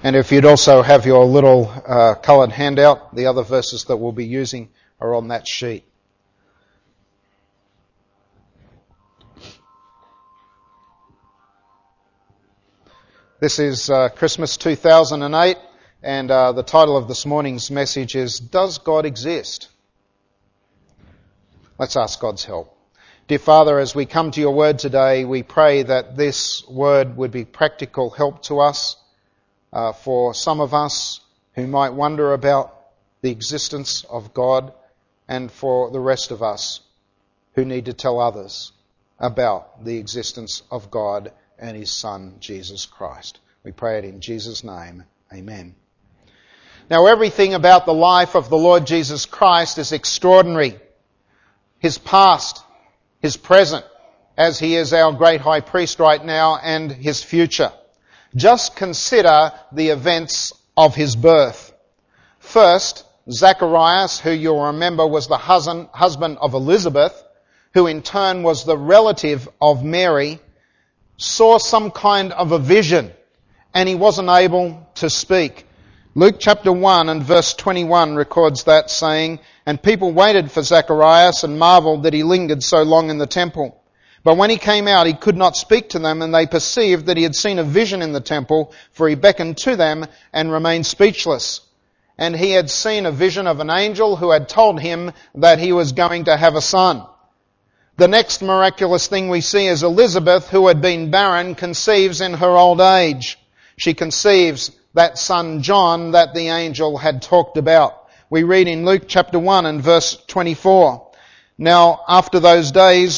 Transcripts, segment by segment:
And if you'd also have your little coloured handout, the other verses that we'll be using are on that sheet. This is Christmas 2008, and the title of this morning's message is, Does God Exist? Let's ask God's help. Dear Father, as we come to your word today, we pray that this word would be practical help to us, for some of us who might wonder about the existence of God, and for the rest of us who need to tell others about the existence of God and His Son, Jesus Christ. We pray it in Jesus' name. Amen. Now, everything about the life of the Lord Jesus Christ is extraordinary. His past, His present, as He is our great high priest right now, and His future. Just consider the events of His birth. First, Zacharias, who you'll remember was the husband of Elizabeth, who in turn was the relative of Mary, saw some kind of a vision, and he wasn't able to speak. Luke chapter 1 and verse 21 records that, saying, "And people waited for Zacharias and marveled that he lingered so long in the temple. But when he came out, he could not speak to them, and they perceived that he had seen a vision in the temple, for he beckoned to them and remained speechless. And he had seen a vision of an angel who had told him that he was going to have a son." The next miraculous thing we see is Elizabeth, who had been barren, conceives in her old age. She conceives that son John that the angel had talked about. We read in Luke chapter 1 and verse 24. "Now after those days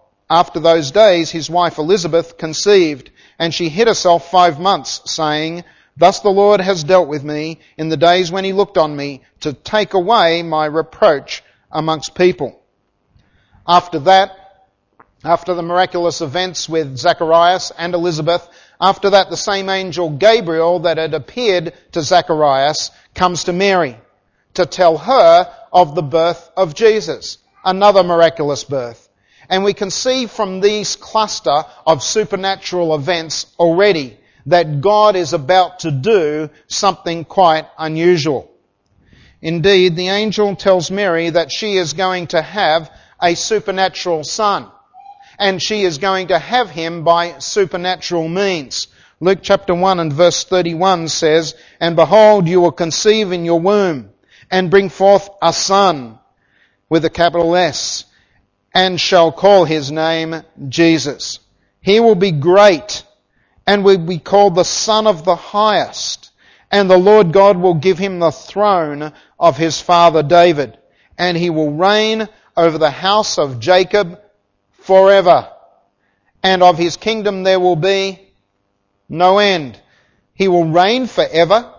his wife Elizabeth conceived, and she hid herself 5 months, saying, Thus the Lord has dealt with me in the days when He looked on me, to take away my reproach amongst people." After that, after the miraculous events with Zacharias and Elizabeth, after that the same angel Gabriel that had appeared to Zacharias comes to Mary to tell her of the birth of Jesus, another miraculous birth. And we can see from these cluster of supernatural events already that God is about to do something quite unusual. Indeed, the angel tells Mary that she is going to have a supernatural son, and she is going to have him by supernatural means. Luke chapter 1 and verse 31 says, "And behold, you will conceive in your womb, and bring forth a son," with a capital S, "and shall call his name Jesus. He will be great, and will be called the Son of the Highest. And the Lord God will give him the throne of his father David, and he will reign over the house of Jacob forever. And of his kingdom there will be no end." He will reign forever.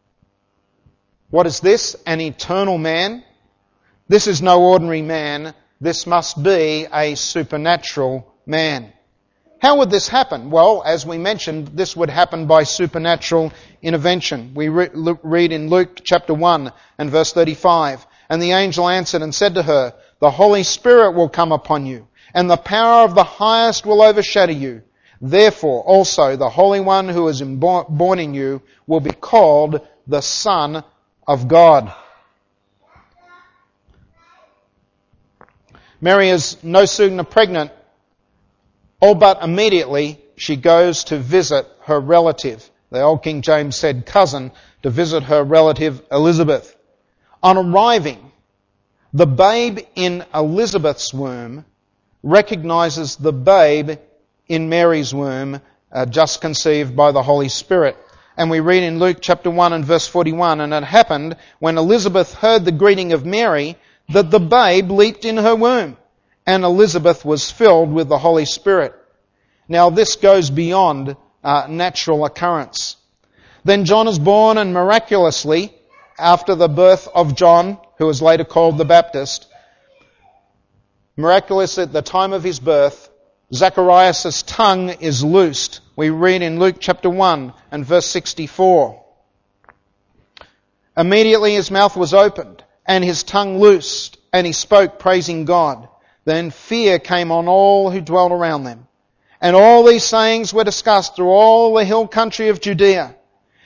What is this? An eternal man? This is no ordinary man. This must be a supernatural man. How would this happen? Well, as we mentioned, this would happen by supernatural intervention. We read in Luke chapter 1 and verse 35, "And the angel answered and said to her, The Holy Spirit will come upon you, and the power of the Highest will overshadow you. Therefore also the Holy One who is born in you will be called the Son of God." Mary is no sooner pregnant, all but immediately she goes to visit her relative. The old King James said cousin, to visit her relative Elizabeth. On arriving, the babe in Elizabeth's womb recognizes the babe in Mary's womb, just conceived by the Holy Spirit. And we read in Luke chapter 1 and verse 41, "And it happened, when Elizabeth heard the greeting of Mary, that the babe leaped in her womb, and Elizabeth was filled with the Holy Spirit." Now this goes beyond natural occurrence. Then John is born, and miraculously, after the birth of John, who was later called the Baptist, miraculously at the time of his birth, Zacharias' tongue is loosed. We read in Luke chapter 1 and verse 64. "Immediately his mouth was opened, and his tongue loosed, and he spoke, praising God. Then fear came on all who dwelt around them. And all these sayings were discussed through all the hill country of Judea.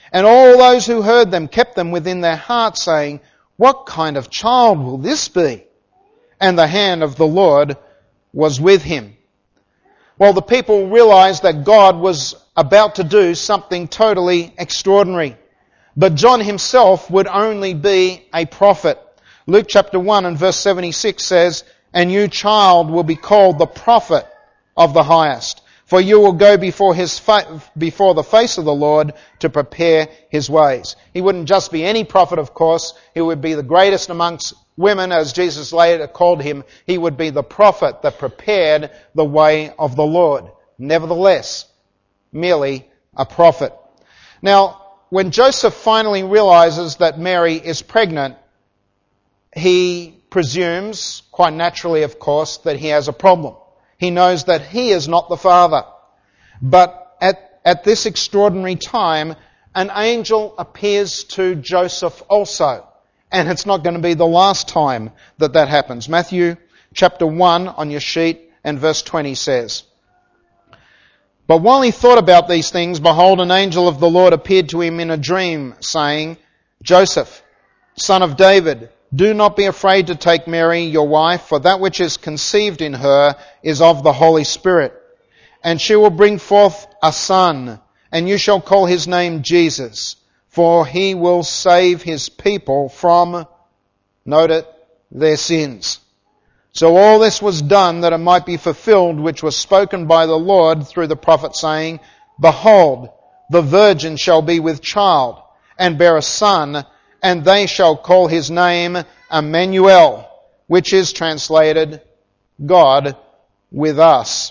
And all those who heard them kept them within their hearts, saying, "What kind of child will this be?" And the hand of the Lord was with him. Well, the people realized that God was about to do something totally extraordinary. But John himself would only be a prophet. Luke chapter 1 and verse 76 says, "And you, child, will be called the prophet of the highest, for you will go before the face of the Lord to prepare his ways." He wouldn't just be any prophet, of course. He would be the greatest amongst women, as Jesus later called him. He would be the prophet that prepared the way of the Lord. Nevertheless, merely a prophet. Now, when Joseph finally realizes that Mary is pregnant, he presumes, quite naturally of course, that he has a problem. He knows that he is not the father. But at this extraordinary time, an angel appears to Joseph also. And it's not going to be the last time that happens. Matthew chapter 1 on your sheet and verse 20 says, "But while he thought about these things, behold, an angel of the Lord appeared to him in a dream, saying, 'Joseph, son of David, do not be afraid to take Mary, your wife, for that which is conceived in her is of the Holy Spirit. And she will bring forth a son, and you shall call his name Jesus, for he will save his people from,'" note it, "their sins." So all this was done that it might be fulfilled, which was spoken by the Lord through the prophet, saying, "Behold, the virgin shall be with child, and bear a son, and they shall call his name Emmanuel," which is translated, "God with us."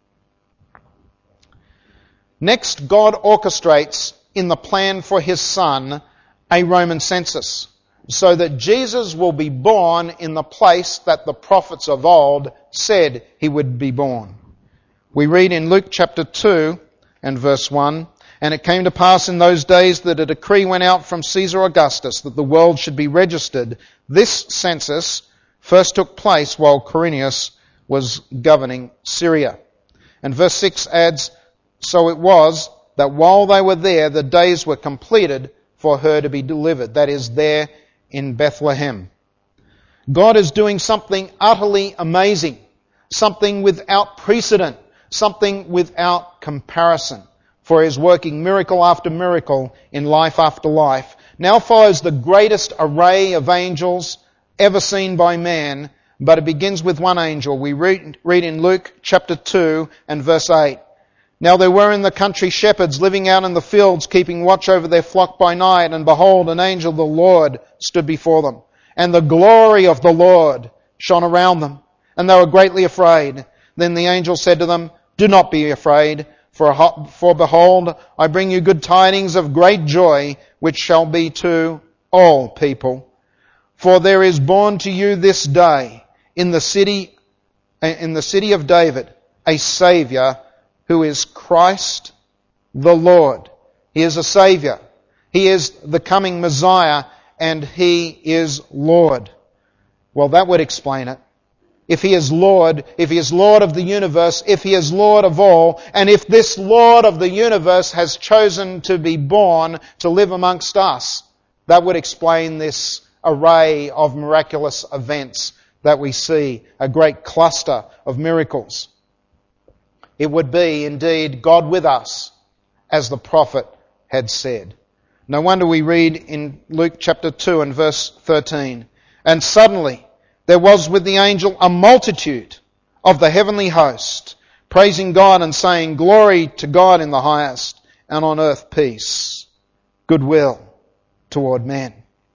Next, God orchestrates in the plan for his son a Roman census, so that Jesus will be born in the place that the prophets of old said he would be born. We read in Luke chapter 2 and verse 1, "And it came to pass in those days that a decree went out from Caesar Augustus that the world should be registered. This census first took place while Quirinius was governing Syria." And verse 6 adds, "So it was that while they were there, the days were completed for her to be delivered." That is, there in Bethlehem. God is doing something utterly amazing, something without precedent, something without comparison. For he is working miracle after miracle in life after life. Now follows the greatest array of angels ever seen by man, but it begins with one angel. We read in Luke chapter 2 and verse 8. "Now there were in the country shepherds living out in the fields, keeping watch over their flock by night, and behold, an angel of the Lord stood before them. And the glory of the Lord shone around them, and they were greatly afraid. Then the angel said to them, 'Do not be afraid, for behold, I bring you good tidings of great joy, which shall be to all people. For there is born to you this day in the city of David a Saviour, who is Christ the Lord.'" He is a Saviour. He is the coming Messiah, and He is Lord. Well, that would explain it. If He is Lord of the universe, if He is Lord of all, and if this Lord of the universe has chosen to be born to live amongst us, that would explain this array of miraculous events that we see, a great cluster of miracles. It would be indeed God with us, as the prophet had said. No wonder we read in Luke chapter 2 and verse 13, "And suddenly there was with the angel a multitude of the heavenly host, praising God and saying, 'Glory to God in the highest, and on earth peace, goodwill toward men.'"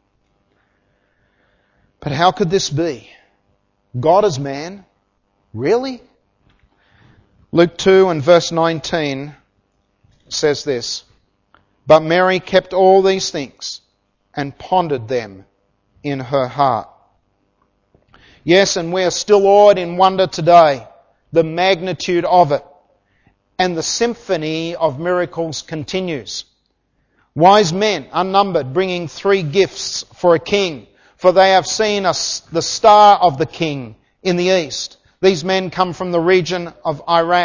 But how could this be? God as man? Really? Luke 2 and verse 19 says this, "But Mary kept all these things and pondered them in her heart." Yes, and we are still awed in wonder today, the magnitude of it. And the symphony of miracles continues. Wise men, unnumbered, bringing 3 gifts for a king, for they have seen the star of the king in the east. These men come from the region of Iraq.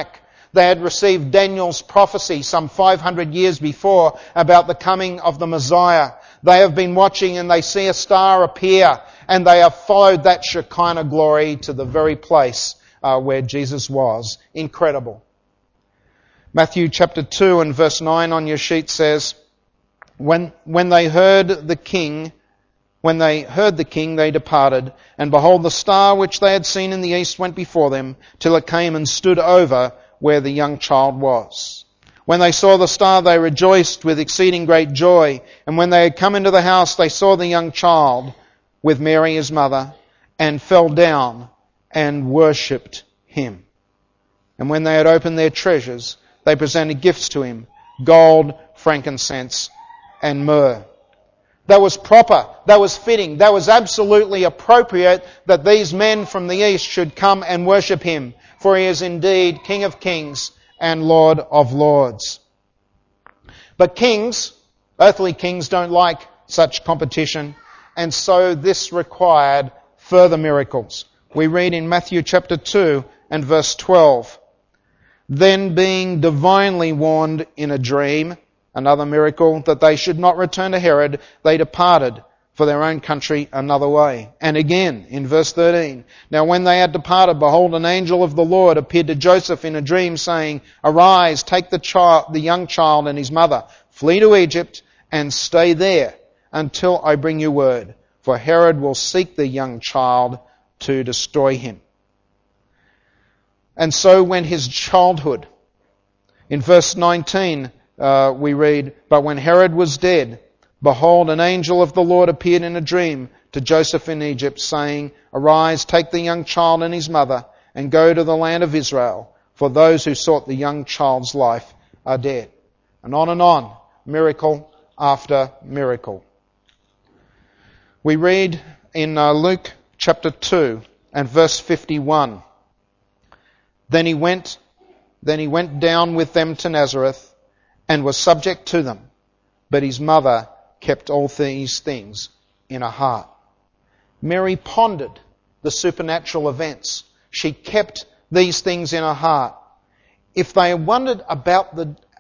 They had received Daniel's prophecy some 500 years before about the coming of the Messiah. They have been watching and they see a star appear, and they have followed that Shekinah glory to the very place where Jesus was. Incredible. Matthew chapter 2 and verse 9 on your sheet says, When they heard the king, they departed, and behold, the star which they had seen in the east went before them, till it came and stood over where the young child was. When they saw the star, they rejoiced with exceeding great joy. And when they had come into the house, they saw the young child with Mary his mother, and fell down and worshipped him. And when they had opened their treasures, they presented gifts to him, gold, frankincense, and myrrh. That was proper, that was fitting, that was absolutely appropriate that these men from the east should come and worship him, for he is indeed King of Kings and Lord of Lords. But kings, earthly kings, don't like such competition, and so this required further miracles. We read in Matthew chapter 2 and verse 12, Then being divinely warned in a dream, another miracle, that they should not return to Herod, they departed for their own country another way. And again, in verse 13, Now when they had departed, behold, an angel of the Lord appeared to Joseph in a dream, saying, Arise, take the young child and his mother, flee to Egypt, and stay there until I bring you word. For Herod will seek the young child to destroy him. And so went his childhood. In verse 19, we read, But when Herod was dead, behold, an angel of the Lord appeared in a dream to Joseph in Egypt, saying, Arise, take the young child and his mother, and go to the land of Israel, for those who sought the young child's life are dead. And on, miracle after miracle. We read in Luke chapter 2 and verse 51, Then he went down with them to Nazareth, and was subject to them, but his mother kept all these things in her heart. Mary pondered the supernatural events. She kept these things in her heart. If they wondered about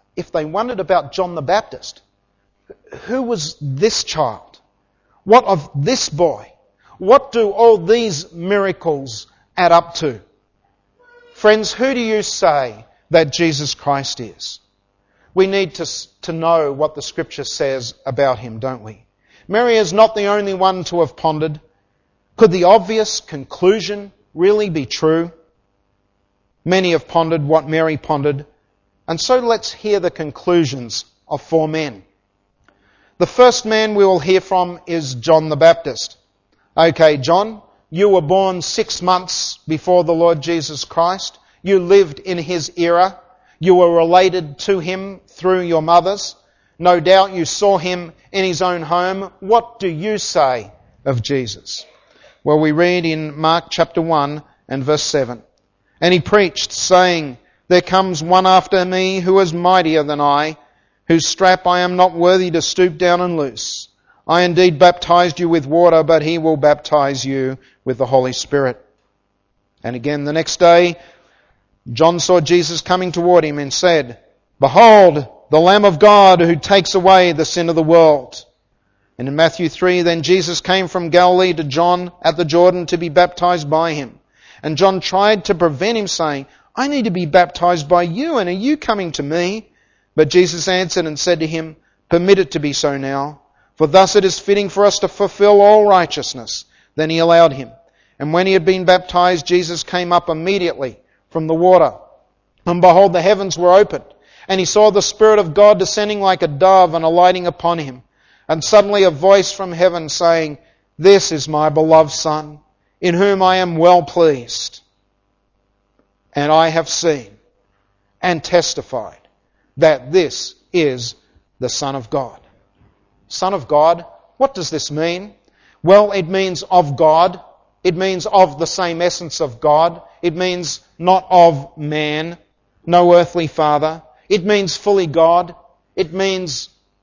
John the Baptist, who was this child? What of this boy? What do all these miracles add up to? Friends, who do you say that Jesus Christ is? We need to know what the Scripture says about him, don't we? Mary is not the only one to have pondered. Could the obvious conclusion really be true? Many have pondered what Mary pondered, and so let's hear the conclusions of 4 men. The first man we will hear from is John the Baptist. Okay, John, you were born 6 months before the Lord Jesus Christ. You lived in his era. You were related to him through your mothers. No doubt you saw him in his own home. What do you say of Jesus? Well, we read in Mark chapter 1 and verse 7. And he preached, saying, There comes one after me who is mightier than I, whose strap I am not worthy to stoop down and loose. I indeed baptized you with water, but he will baptize you with the Holy Spirit. And again the next day, John saw Jesus coming toward him and said, Behold, the Lamb of God who takes away the sin of the world. And in Matthew 3, Then Jesus came from Galilee to John at the Jordan to be baptized by him. And John tried to prevent him, saying, I need to be baptized by you, and are you coming to me? But Jesus answered and said to him, Permit it to be so now, for thus it is fitting for us to fulfill all righteousness. Then he allowed him. And when he had been baptized, Jesus came up immediately from the water. And behold, the heavens were opened, and he saw the Spirit of God descending like a dove and alighting upon him. And suddenly a voice from heaven saying, This is my beloved Son, in whom I am well pleased. And I have seen and testified that this is the Son of God. Son of God, what does this mean? Well, it means of God. It means of the same essence of God. It means not of man, no earthly father. It means fully God. It means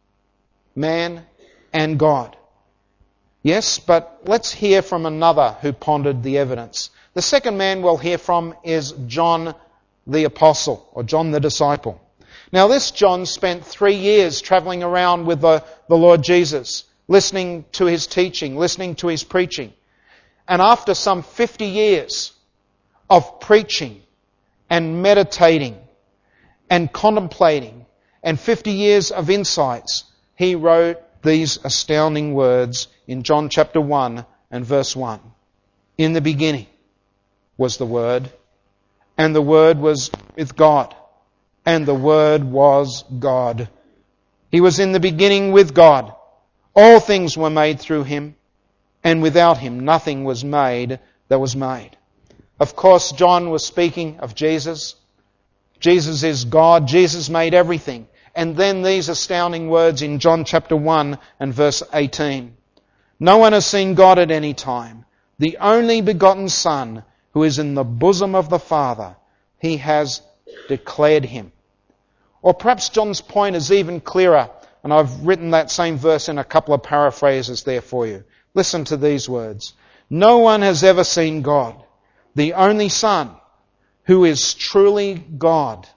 man and God. Yes, but let's hear from another who pondered the evidence. The second man we'll hear from is John the apostle, or John the disciple. Now this John spent 3 years travelling around with the Lord Jesus, listening to his teaching, listening to his preaching. And after some 50 years of preaching and meditating and contemplating and 50 years of insights, he wrote these astounding words in John chapter 1 and verse 1. In the beginning was the Word, and the Word was with God, and the Word was God. He was in the beginning with God. All things were made through him, and without him nothing was made that was made. Of course, John was speaking of Jesus. Jesus is God. Jesus made everything. And then these astounding words in John chapter 1 and verse 18. No one has seen God at any time. The only begotten Son, who is in the bosom of the Father, he has declared him. Or perhaps John's point is even clearer, and I've written that same verse in a couple of paraphrases there for you. Listen to these words. No one has ever seen God, the only Son, who is truly God.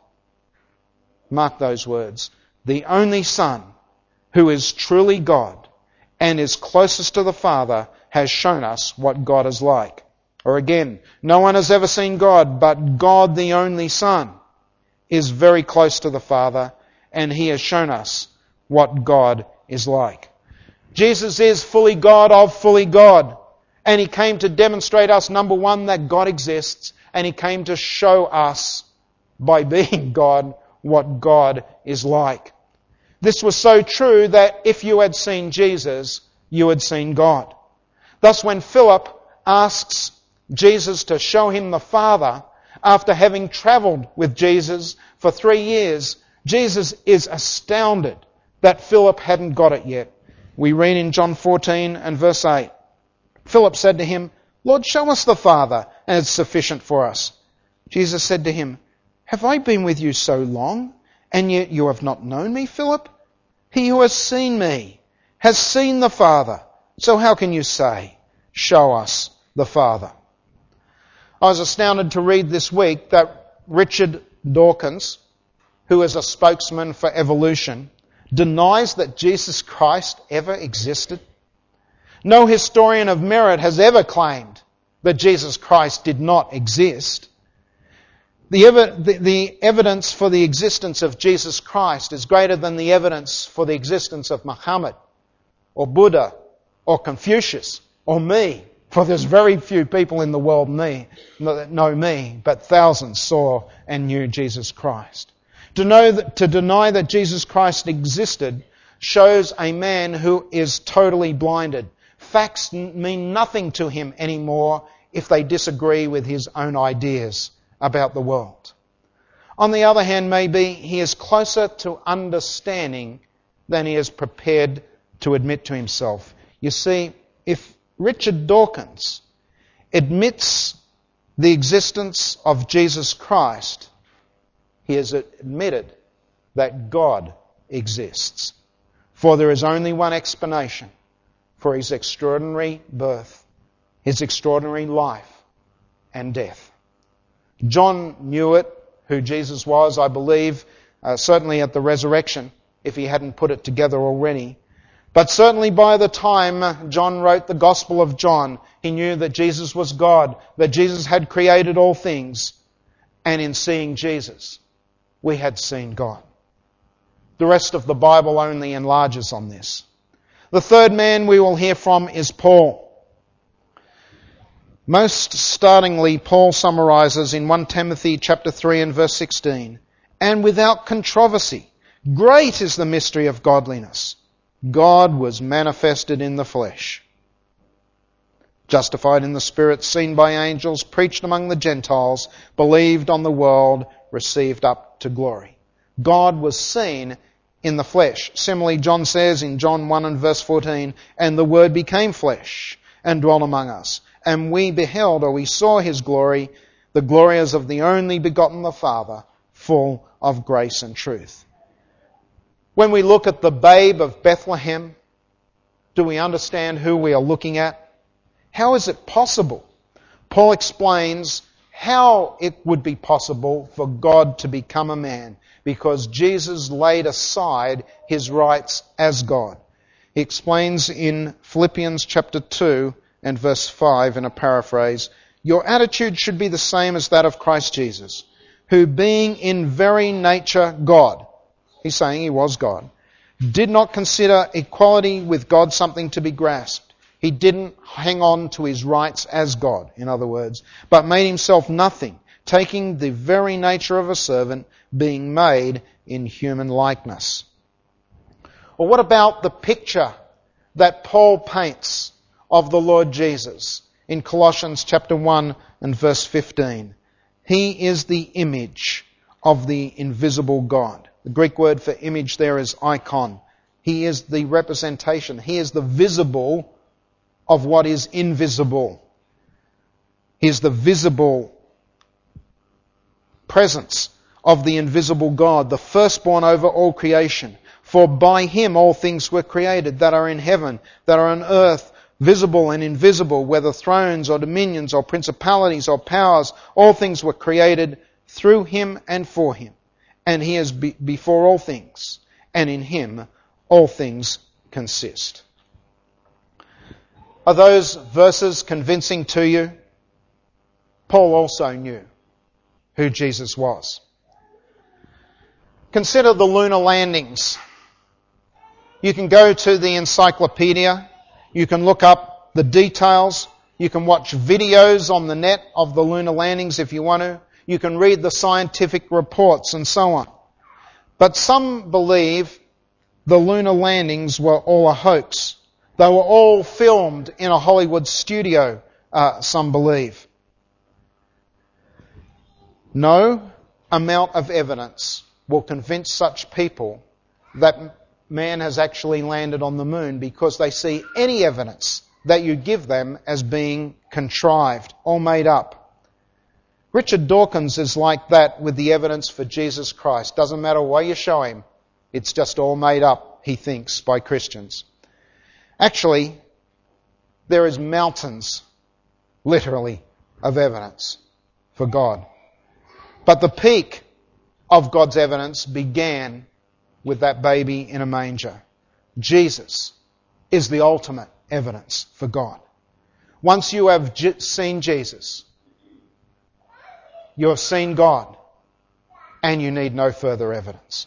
Mark those words. The only Son, who is truly God and is closest to the Father, has shown us what God is like. Or again, no one has ever seen God, but God, the only Son, is very close to the Father, and he has shown us what God is like. Jesus is fully God of fully God. And he came to demonstrate us, number one, that God exists. And he came to show us, by being God, what God is like. This was so true that if you had seen Jesus, you had seen God. Thus, when Philip asks Jesus to show him the Father, after having travelled with Jesus for 3 years, Jesus is astounded that Philip hadn't got it yet. We read in John 14 and verse 8. Philip said to him, Lord, show us the Father, and it's sufficient for us. Jesus said to him, have I been with you so long, and yet you have not known me, Philip? He who has seen me has seen the Father. So how can you say, show us the Father? I was astounded to read this week that Richard Dawkins, who is a spokesman for evolution, denies that Jesus Christ ever existed. No historian of merit has ever claimed that Jesus Christ did not exist. The evidence for the existence of Jesus Christ is greater than the evidence for the existence of Muhammad, or Buddha, or Confucius, or me. For there's very few people in the world that know me, but thousands saw and knew Jesus Christ. To deny that Jesus Christ existed shows a man who is totally blinded. Facts mean nothing to him anymore if they disagree with his own ideas about the world. On the other hand, maybe he is closer to understanding than he is prepared to admit to himself. You see, if Richard Dawkins admits the existence of Jesus Christ, he has admitted that God exists. For there is only one explanation for his extraordinary birth, his extraordinary life and death. John knew it, who Jesus was, I believe, certainly at the resurrection, if he hadn't put it together already. But certainly by the time John wrote the Gospel of John, he knew that Jesus was God, that Jesus had created all things, and in seeing Jesus, we had seen God. The rest of the Bible only enlarges on this. The third man we will hear from is Paul. Most startlingly, Paul summarizes in 1 Timothy chapter 3 and verse 16, and without controversy, great is the mystery of godliness. God was manifested in the flesh, justified in the Spirit, seen by angels, preached among the Gentiles, believed on the world, received up to glory. God was seen in the flesh. Similarly, John says in John 1 and verse 14, and the Word became flesh and dwelt among us. And we beheld, or we saw his glory, the glory as of the only begotten the Father, full of grace and truth. When we look at the babe of Bethlehem, do we understand who we are looking at? How is it possible? Paul explains how it would be possible for God to become a man, because Jesus laid aside his rights as God. He explains in Philippians chapter 2 and verse 5 in a paraphrase, "Your attitude should be the same as that of Christ Jesus, who being in very nature God," he's saying he was God, "did not consider equality with God something to be grasped." He didn't hang on to his rights as God, in other words, but made himself nothing, taking the very nature of a servant, being made in human likeness. Well, what about the picture that Paul paints of the Lord Jesus in Colossians chapter 1 and verse 15? He is the image of the invisible God. The Greek word for image there is icon. He is the representation. He is the visible of what is invisible. He is the visible presence of the invisible God, the firstborn over all creation. For by him all things were created that are in heaven, that are on earth, visible and invisible, whether thrones or dominions or principalities or powers, all things were created through him and for him. And he is before all things, and in him all things consist. Are those verses convincing to you? Paul also knew who Jesus was. Consider the lunar landings. You can go to the encyclopedia, you can look up the details, you can watch videos on the net of the lunar landings if you want to, you can read the scientific reports and so on. But some believe the lunar landings were all a hoax. They were all filmed in a Hollywood studio, some believe. No amount of evidence will convince such people that man has actually landed on the moon, because they see any evidence that you give them as being contrived or made up. Richard Dawkins is like that with the evidence for Jesus Christ. Doesn't matter what you show him, it's just all made up, he thinks, by Christians. Actually, there is mountains, literally, of evidence for God. But the peak of God's evidence began with that baby in a manger. Jesus is the ultimate evidence for God. Once you have seen Jesus, you have seen God, and you need no further evidence.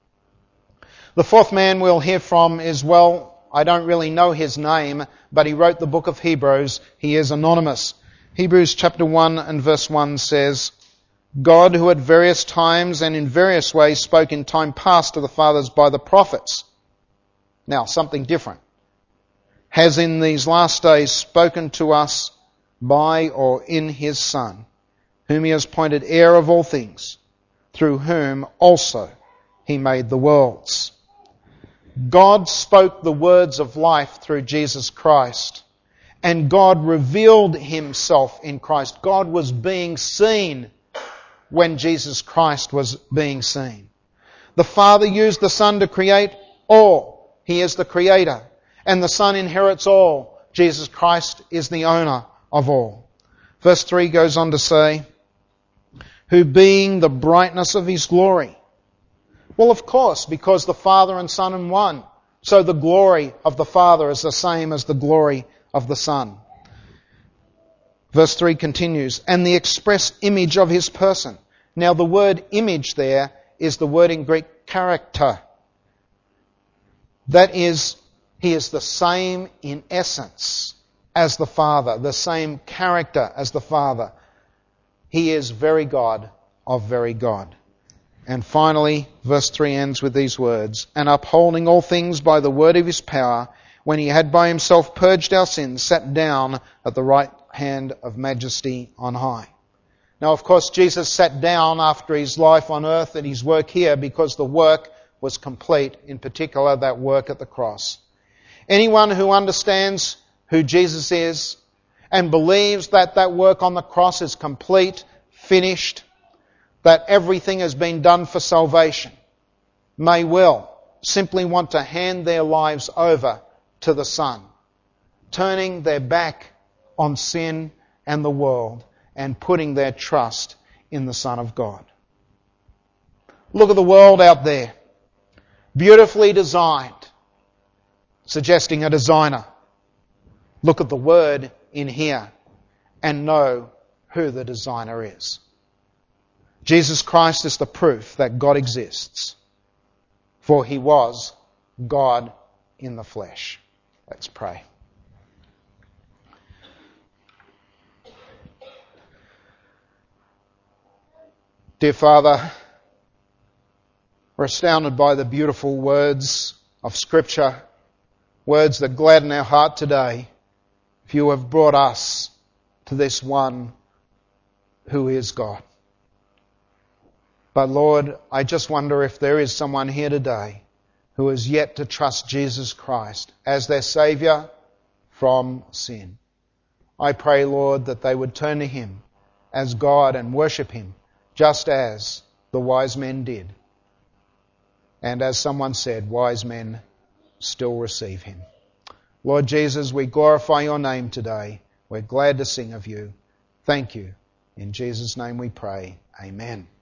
The fourth man we'll hear from is, well, I don't really know his name, but he wrote the book of Hebrews. He is anonymous. Hebrews chapter 1 and verse 1 says, "God, who at various times and in various ways spoke in time past to the fathers by the prophets," now something different, "has in these last days spoken to us by or in his Son, whom he has appointed heir of all things, through whom also he made the worlds." God spoke the words of life through Jesus Christ, and God revealed himself in Christ. God was being seen when Jesus Christ was being seen. The Father used the Son to create all. He is the Creator. And the Son inherits all. Jesus Christ is the owner of all. Verse 3 goes on to say, "Who being the brightness of his glory." Well, of course, because the Father and Son are one. So the glory of the Father is the same as the glory of the Son. Verse 3 continues, "And the express image of his person." Now the word image there is the word in Greek character. That is, he is the same in essence as the Father, the same character as the Father. He is very God of very God. And finally, verse 3 ends with these words, "And upholding all things by the word of his power, when he had by himself purged our sins, sat down at the right hand of majesty on high." Now, of course, Jesus sat down after his life on earth and his work here because the work was complete, in particular that work at the cross. Anyone who understands who Jesus is and believes that that work on the cross is complete, finished, that everything has been done for salvation, may well simply want to hand their lives over to the Son, turning their back on sin and the world and putting their trust in the Son of God. Look at the world out there. Beautifully designed, suggesting a designer. Look at the Word in here and know who the designer is. Jesus Christ is the proof that God exists, for He was God in the flesh. Let's pray. Dear Father, we're astounded by the beautiful words of Scripture, words that gladden our heart today. If you have brought us to this one who is God. But Lord, I just wonder if there is someone here today who has yet to trust Jesus Christ as their Saviour from sin. I pray, Lord, that they would turn to Him as God and worship Him just as the wise men did. And as someone said, wise men still receive Him. Lord Jesus, we glorify Your name today. We're glad to sing of You. Thank You. In Jesus' name we pray. Amen.